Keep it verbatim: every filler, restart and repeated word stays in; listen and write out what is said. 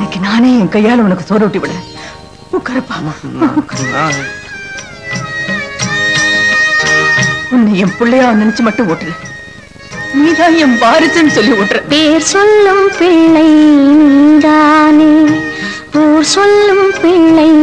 இன்னைக்கு நானே என் கையால உனக்கு சோறு ஊட்டி விடுறேன். உட்காரப்பா. உன்னை என் பிள்ளையா நினைச்சு மட்டும் ஓட்டுற. நீதான் என் வாரிசுன்னு சொல்லி ஓட்டுற. பேர் சொல்லும் பிள்ளை நீதானே, ஊர் சொல்லும் பிள்ளை